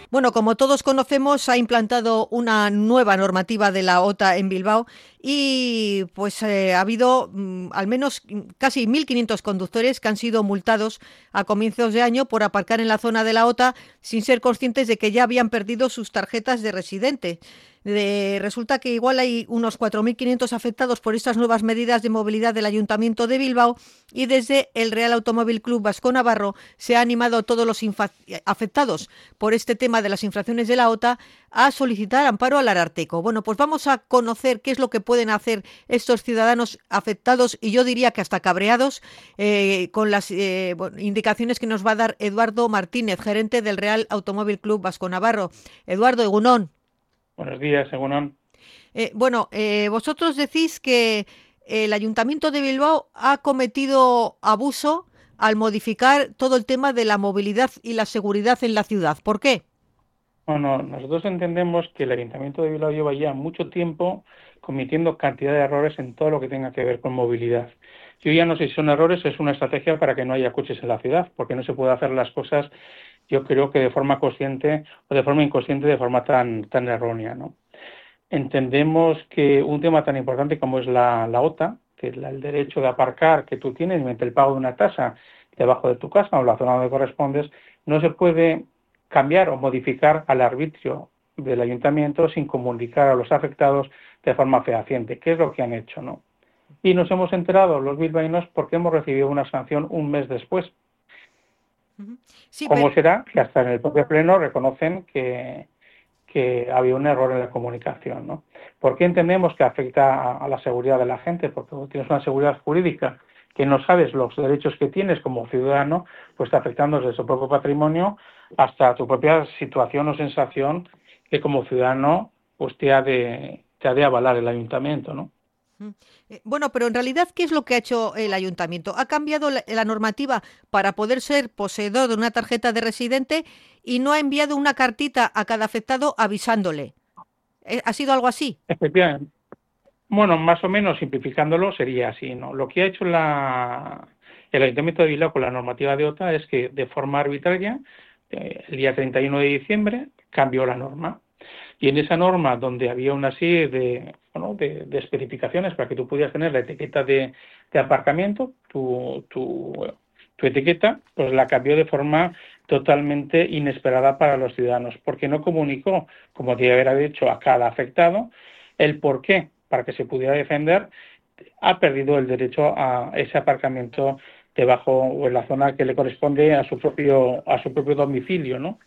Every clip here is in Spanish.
Bueno, como todos conocemos, ha implantado una nueva normativa de la OTA en Bilbao y pues ha habido al menos casi 1.500 conductores que han sido multados a comienzos de año por aparcar en la zona de la OTA sin ser conscientes de que ya habían perdido sus tarjetas de residente. Resulta que igual hay unos 4.500 afectados por estas nuevas medidas de movilidad del Ayuntamiento de Bilbao y desde el Real Automóvil Club Vasco Navarro se ha animado a todos los afectados por este tema de las infracciones de la OTA a solicitar amparo al Ararteko. Bueno, pues vamos a conocer qué es lo que pueden hacer estos ciudadanos afectados y yo diría que hasta cabreados con las indicaciones que nos va a dar Eduardo Martínez, gerente del Real Automóvil Club Vasco Navarro. Eduardo, Egunon. Buenos días, Egunon. Vosotros decís que el Ayuntamiento de Bilbao ha cometido abuso al modificar todo el tema de la movilidad y la seguridad en la ciudad. ¿Por qué? Bueno, nosotros entendemos que el Ayuntamiento de Bilbao lleva ya mucho tiempo cometiendo cantidad de errores en todo lo que tenga que ver con movilidad. Yo ya no sé si son errores o es una estrategia para que no haya coches en la ciudad, porque no se puede hacer las cosas, yo creo que de forma consciente o de forma inconsciente, de forma tan errónea, ¿no? Entendemos que un tema tan importante como es la OTA, que es el derecho de aparcar que tú tienes mediante el pago de una tasa debajo de tu casa o la zona donde correspondes, no se puede cambiar o modificar al arbitrio del ayuntamiento sin comunicar a los afectados de forma fehaciente, que es lo que han hecho, ¿no? Y nos hemos enterado los bilbaínos porque hemos recibido una sanción un mes después. Sí, ¿Cómo pero será? Que hasta en el propio pleno reconocen que había un error en la comunicación, ¿no? ¿Por qué entendemos que afecta a la seguridad de la gente? Porque tienes una seguridad jurídica que no sabes los derechos que tienes como ciudadano, pues está afectando desde su propio patrimonio hasta tu propia situación o sensación que como ciudadano pues te ha de avalar el ayuntamiento, ¿no? bueno, pero en realidad, ¿qué es lo que ha hecho el ayuntamiento? Ha cambiado la normativa para poder ser poseedor de una tarjeta de residente y no ha enviado una cartita a cada afectado avisándole. ¿Ha sido algo así? Efectivamente. Bueno, más o menos simplificándolo sería así, ¿no? Lo que ha hecho el Ayuntamiento de Bilbao con la normativa de OTA es que de forma arbitraria, el día 31 de diciembre, cambió la norma. Y en esa norma, donde había una serie de especificaciones para que tú pudieras tener la etiqueta de aparcamiento, tu etiqueta, pues la cambió de forma totalmente inesperada para los ciudadanos, porque no comunicó, como debía haber dicho, a cada afectado el por qué, para que se pudiera defender, ha perdido el derecho a ese aparcamiento debajo o en la zona que le corresponde a su propio domicilio, ¿no?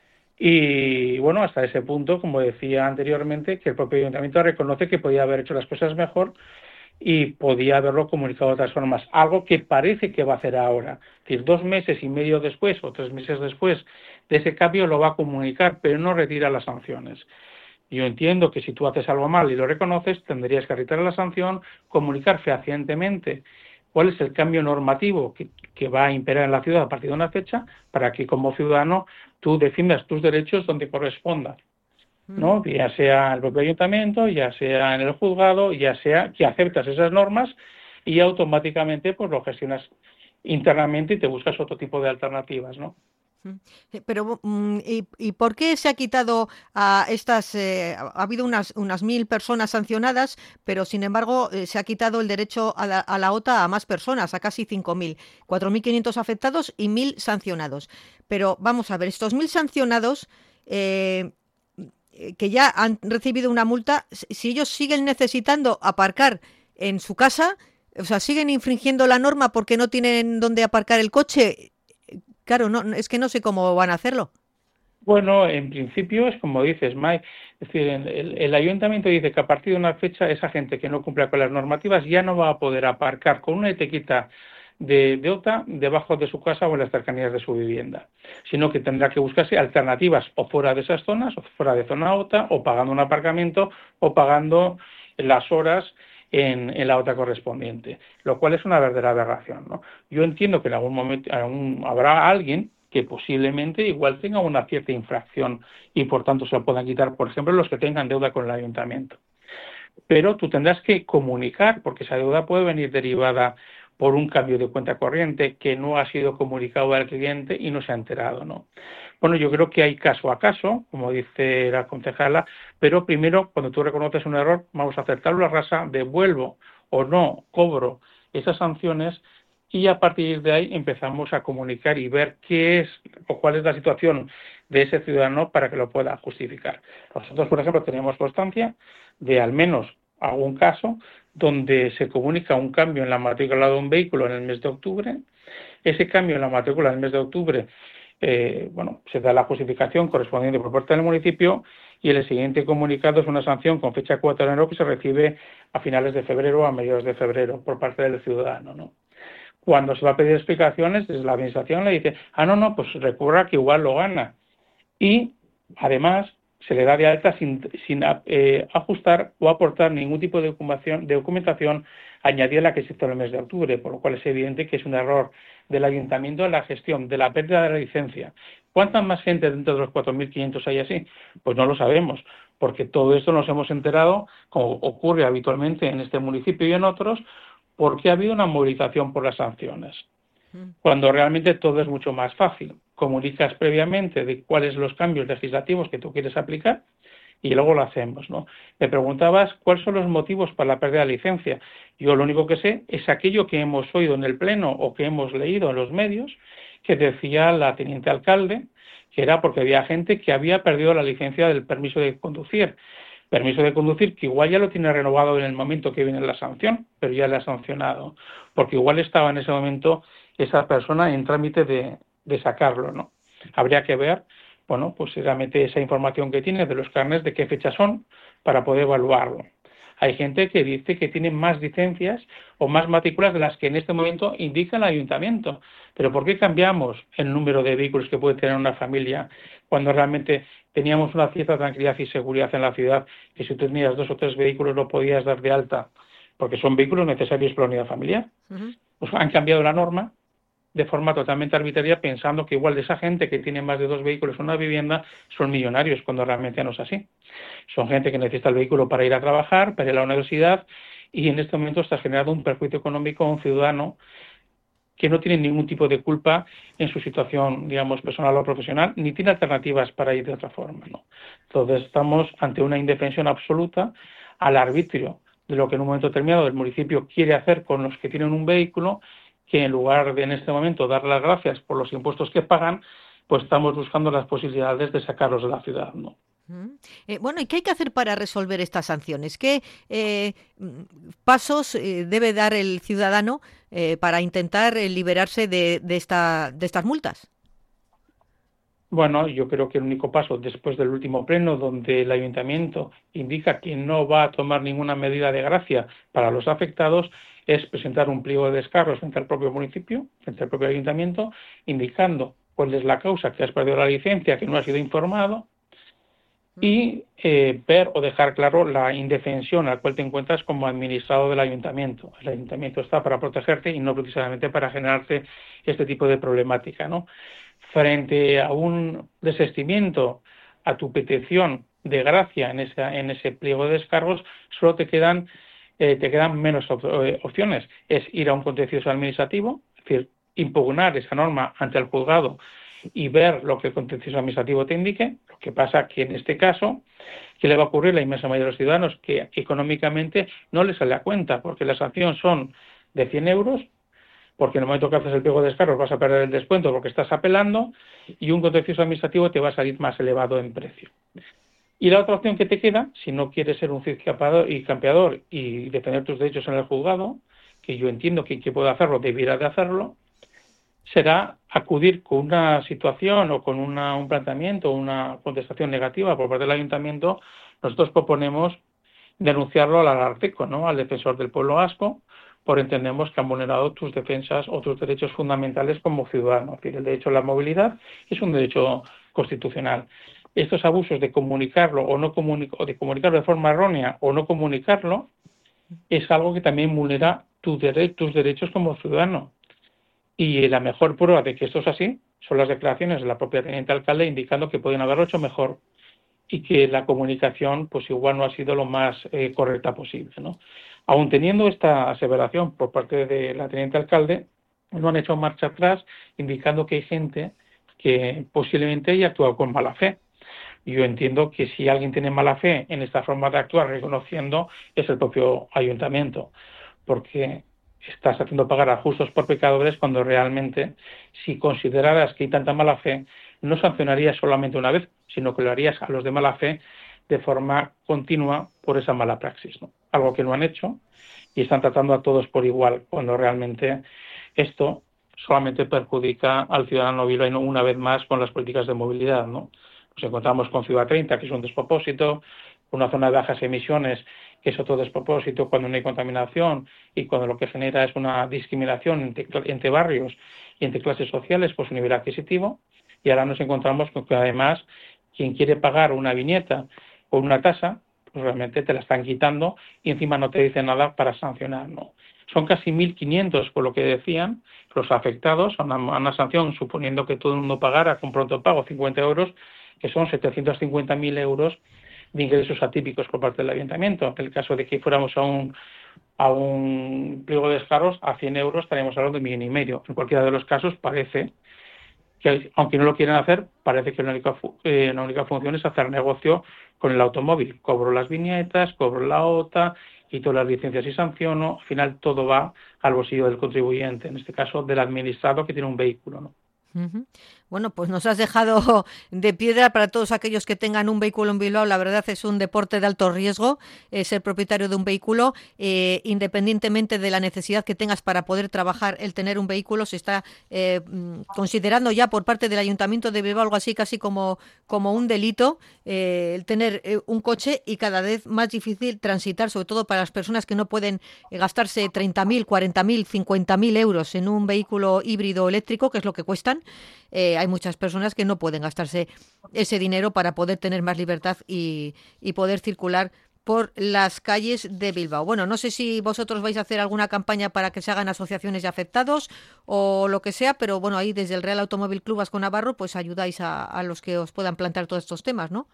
Y bueno, hasta ese punto, como decía anteriormente, que el propio ayuntamiento reconoce que podía haber hecho las cosas mejor y podía haberlo comunicado de otras formas, algo que parece que va a hacer ahora. Es decir, 2 meses y medio después o 3 meses después de ese cambio lo va a comunicar, pero no retira las sanciones. Yo entiendo que si tú haces algo mal y lo reconoces, tendrías que retirar la sanción, comunicar fehacientemente cuál es el cambio normativo que va a imperar en la ciudad a partir de una fecha para que como ciudadano tú defiendas tus derechos donde corresponda, Ujú. ¿no? Ya sea el propio ayuntamiento, ya sea en el juzgado, ya sea que aceptas esas normas y automáticamente pues lo gestionas internamente y te buscas otro tipo de alternativas, ¿no? Pero, ¿y por qué se ha quitado a estas? Ha habido unas 1.000 personas sancionadas, pero sin embargo se ha quitado el derecho a la OTA a más personas, a casi 5.000, 4.500 afectados y 1.000 sancionados. Pero vamos a ver, estos 1.000 sancionados eh, que ya han recibido una multa, si ellos siguen necesitando aparcar en su casa, o sea, siguen infringiendo la norma porque no tienen dónde aparcar el coche. Claro, no, es que no sé cómo van a hacerlo. Bueno, en principio es como dices, Mike, es decir, el ayuntamiento dice que a partir de una fecha esa gente que no cumpla con las normativas ya no va a poder aparcar con una etiqueta de OTA debajo de su casa o en las cercanías de su vivienda, sino que tendrá que buscarse alternativas o fuera de esas zonas, o fuera de zona OTA, o pagando un aparcamiento, o pagando las horas en la OTA correspondiente, lo cual es una verdadera aberración, ¿no? Yo entiendo que en algún momento habrá alguien que posiblemente igual tenga una cierta infracción y por tanto se lo puedan quitar, por ejemplo, los que tengan deuda con el ayuntamiento. Pero tú tendrás que comunicar, porque esa deuda puede venir derivada por un cambio de cuenta corriente que no ha sido comunicado al cliente y no se ha enterado, ¿no? Bueno, yo creo que hay caso a caso, como dice la concejala, pero primero, cuando tú reconoces un error, vamos a aceptarlo a rasa, devuelvo o no cobro esas sanciones y a partir de ahí empezamos a comunicar y ver qué es o cuál es la situación de ese ciudadano para que lo pueda justificar. Nosotros, por ejemplo, tenemos constancia de al menos algún caso donde se comunica un cambio en la matrícula de un vehículo en el mes de octubre. Ese cambio en la matrícula en el mes de octubre, se da la justificación correspondiente por parte del municipio y el siguiente comunicado es una sanción con fecha 4 de enero que se recibe a finales de febrero o a mediados de febrero por parte del ciudadano, ¿no? Cuando se va a pedir explicaciones, desde la administración le dice, no, pues recurra que igual lo gana. Y además se le da de alta sin ajustar o aportar ningún tipo de documentación añadida a la que se hizo en el mes de octubre, por lo cual es evidente que es un error del ayuntamiento en la gestión de la pérdida de la licencia. ¿Cuánta más gente dentro de los 4.500 hay así? Pues no lo sabemos, porque todo esto nos hemos enterado, como ocurre habitualmente en este municipio y en otros, porque ha habido una movilización por las sanciones, cuando realmente todo es mucho más fácil. Comunicas previamente de cuáles son los cambios legislativos que tú quieres aplicar y luego lo hacemos, ¿no? Me preguntabas cuáles son los motivos para la pérdida de licencia. Yo lo único que sé es aquello que hemos oído en el Pleno o que hemos leído en los medios, que decía la teniente alcalde, que era porque había gente que había perdido la licencia del permiso de conducir. Permiso de conducir que igual ya lo tiene renovado en el momento que viene la sanción, pero ya le ha sancionado, porque igual estaba en ese momento esa persona en trámite de sacarlo, ¿no? Habría que ver, pues realmente esa información que tiene de los carnets, de qué fecha son, para poder evaluarlo. Hay gente que dice que tiene más licencias o más matrículas de las que en este momento indica el ayuntamiento. Pero ¿por qué cambiamos el número de vehículos que puede tener una familia cuando realmente teníamos una cierta tranquilidad y seguridad en la ciudad, que si tú tenías 2 o 3 vehículos lo podías dar de alta, porque son vehículos necesarios para la unidad familiar? Pues han cambiado la norma de forma totalmente arbitraria, pensando que igual de esa gente que tiene más de 2 vehículos en una vivienda son millonarios, cuando realmente no es así. Son gente que necesita el vehículo para ir a trabajar, para ir a la universidad, y en este momento está generando un perjuicio económico a un ciudadano que no tiene ningún tipo de culpa en su situación, digamos, personal o profesional, ni tiene alternativas para ir de otra forma, ¿no? Entonces estamos ante una indefensión absoluta al arbitrio de lo que en un momento determinado el municipio quiere hacer con los que tienen un vehículo, que en lugar de en este momento dar las gracias por los impuestos que pagan, pues estamos buscando las posibilidades de sacarlos de la ciudad, ¿no? ¿Y qué hay que hacer para resolver estas sanciones? ¿Qué pasos debe dar el ciudadano para intentar liberarse de estas multas? Bueno, yo creo que el único paso, después del último pleno, donde el ayuntamiento indica que no va a tomar ninguna medida de gracia para los afectados, es presentar un pliego de descargos frente al propio municipio, frente al propio ayuntamiento, indicando cuál es la causa que has perdido la licencia, que no has sido informado, y ver o dejar claro la indefensión a la cual te encuentras como administrado del ayuntamiento. El ayuntamiento está para protegerte y no precisamente para generarte este tipo de problemática, ¿no? Frente a un desistimiento a tu petición de gracia en ese pliego de descargos, solo te quedan menos opciones. Es ir a un contencioso administrativo, es decir, impugnar esa norma ante el juzgado y ver lo que el contencioso administrativo te indique. Lo que pasa que en este caso, ¿qué le va a ocurrir a la inmensa mayoría de los ciudadanos? Que económicamente no les sale a cuenta, porque la sanción son de 100 euros, porque en el momento que haces el pliego de descargos vas a perder el descuento porque estás apelando, y un contencioso administrativo te va a salir más elevado en precio. Y la otra opción que te queda, si no quieres ser un ciscapador y campeador y defender tus derechos en el juzgado, que yo entiendo que quien pueda hacerlo debiera de hacerlo, será acudir con una situación o con un planteamiento o una contestación negativa por parte del ayuntamiento. Nosotros proponemos denunciarlo al Ararteko, ¿no?, al defensor del pueblo vasco, por entendemos que han vulnerado tus defensas o tus derechos fundamentales como ciudadano. Es decir, el derecho a la movilidad es un derecho constitucional. Estos abusos de comunicarlo o no o de comunicarlo de forma errónea o no comunicarlo es algo que también vulnera tus derechos como ciudadano. Y la mejor prueba de que esto es así son las declaraciones de la propia teniente alcalde indicando que pueden haberlo hecho mejor. y que la comunicación pues igual no ha sido lo más correcta posible, ¿no? Aun teniendo esta aseveración por parte de la teniente alcalde, no han hecho marcha atrás, indicando que hay gente que posiblemente haya actuado con mala fe. Yo entiendo que si alguien tiene mala fe en esta forma de actuar reconociendo, es el propio ayuntamiento, porque estás haciendo pagar a justos por pecadores cuando realmente, si consideraras que hay tanta mala fe, no sancionarías solamente una vez, sino que lo harías a los de mala fe de forma continua por esa mala praxis, ¿no? Algo que no han hecho y están tratando a todos por igual, cuando realmente esto solamente perjudica al ciudadano bilbaíno una vez más con las políticas de movilidad, ¿no? Nos encontramos con Ciudad 30, que es un despropósito, una zona de bajas emisiones, que es otro despropósito cuando no hay contaminación y cuando lo que genera es una discriminación entre barrios y entre clases sociales por su nivel adquisitivo. Y ahora nos encontramos con que además quien quiere pagar una viñeta o una tasa, pues realmente te la están quitando y encima no te dicen nada para sancionar, ¿no? Son casi 1.500, por lo que decían, los afectados a una sanción, suponiendo que todo el mundo pagara con pronto pago 50 euros, que son 750.000 euros de ingresos atípicos por parte del ayuntamiento. En el caso de que fuéramos a un pliego de descargos, a 100 euros estaríamos hablando de 1,5 millones. En cualquiera de los casos parece que, aunque no lo quieran hacer, parece que la única función es hacer negocio con el automóvil. Cobro las viñetas, cobro la OTA, quito las licencias y sanciono. Al final todo va al bolsillo del contribuyente, en este caso del administrado que tiene un vehículo, ¿no? Uh-huh. Bueno, pues nos has dejado de piedra para todos aquellos que tengan un vehículo en Bilbao. La verdad es un deporte de alto riesgo ser propietario de un vehículo, independientemente de la necesidad que tengas para poder trabajar. El tener un vehículo se está considerando ya por parte del Ayuntamiento de Bilbao algo así casi como un delito, el tener un coche, y cada vez más difícil transitar, sobre todo para las personas que no pueden gastarse 30.000, 40.000, 50.000 euros en un vehículo híbrido eléctrico, que es lo que cuestan. Hay muchas personas que no pueden gastarse ese dinero para poder tener más libertad y poder circular por las calles de Bilbao. Bueno, no sé si vosotros vais a hacer alguna campaña para que se hagan asociaciones de afectados o lo que sea, pero bueno, ahí desde el Real Automóvil Club Vasco Navarro pues ayudáis a los que os puedan plantear todos estos temas, ¿no?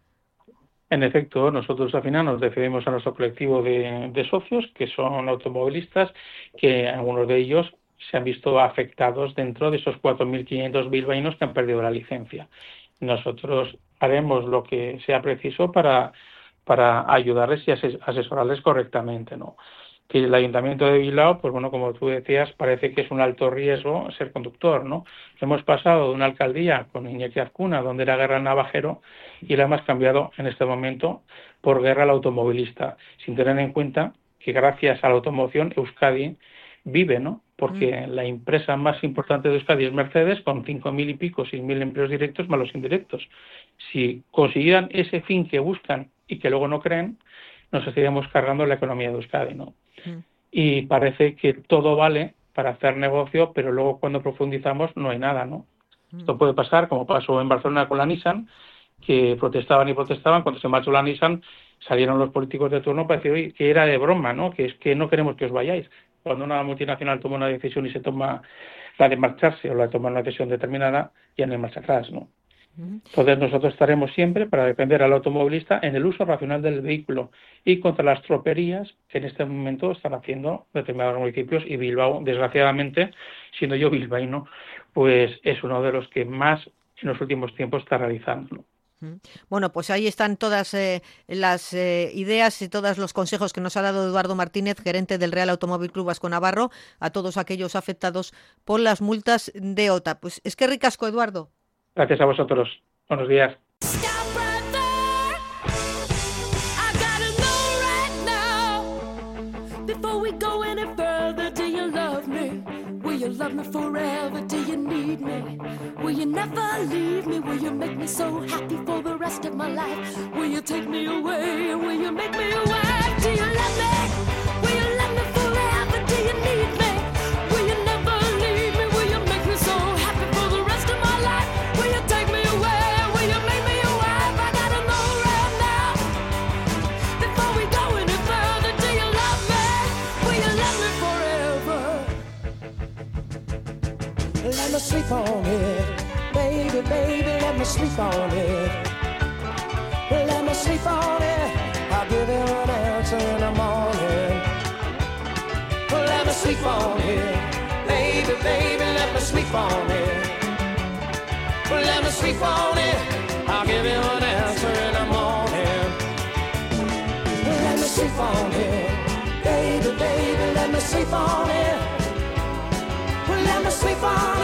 En efecto, nosotros al final nos decidimos a nuestro colectivo de socios, que son automovilistas, que algunos de ellos se han visto afectados dentro de esos 4.500 bilbaínos que han perdido la licencia. Nosotros haremos lo que sea preciso para ayudarles y asesorarles correctamente, ¿no? Que el Ayuntamiento de Bilbao, pues bueno, como tú decías, parece que es un alto riesgo ser conductor, ¿no? Hemos pasado de una alcaldía con Iñaki Azcuna, donde era guerra al navajero, y la hemos cambiado en este momento por guerra al automovilista, sin tener en cuenta que gracias a la automoción Euskadi vive, ¿no? Porque la empresa más importante de Euskadi es Mercedes, con 5.000 y pico, 6.000 empleos directos más los indirectos. Si consiguieran ese fin que buscan y que luego no creen, nos estaríamos cargando la economía de Euskadi, ¿no? Y parece que todo vale para hacer negocio, pero luego cuando profundizamos no hay nada, ¿no? Esto puede pasar, como pasó en Barcelona con la Nissan, que protestaban y protestaban. Cuando se marchó la Nissan, salieron los políticos de turno para decir, oye, que era de broma, ¿no? Que es que no queremos que os vayáis. Cuando una multinacional toma una decisión y se toma la de marcharse o la de tomar una decisión determinada, ya no hay marcha atrás, ¿no? Entonces nosotros estaremos siempre para defender al automovilista en el uso racional del vehículo y contra las troperías que en este momento están haciendo determinados municipios, y Bilbao, desgraciadamente, siendo yo bilbaíno, pues es uno de los que más en los últimos tiempos está realizando, ¿no? Bueno, pues ahí están todas las ideas y todos los consejos que nos ha dado Eduardo Martínez, gerente del Real Automóvil Club Vasco Navarro, a todos aquellos afectados por las multas de OTA. Pues es que ricasco, Eduardo. Gracias a vosotros. Buenos días. Love me forever, do you need me? Will you never leave me? Will you make me so happy for the rest of my life? Will you take me away? Will you make me your wife? Do you love me? Will you love me forever? Do you need me? Will you never leave me? Will you make me so happy for the rest of my life? Will you take me away? Will you make me your wife? I gotta know right now, before we go any further. Do you love me? Will you love me forever? Let me sleep on it, baby, baby, let me sleep on it. sleep on it. Let me sleep on it. I'll give you an answer in the morning. Let me sleep on it. Baby, baby, let me sleep on it. Let me sleep on it.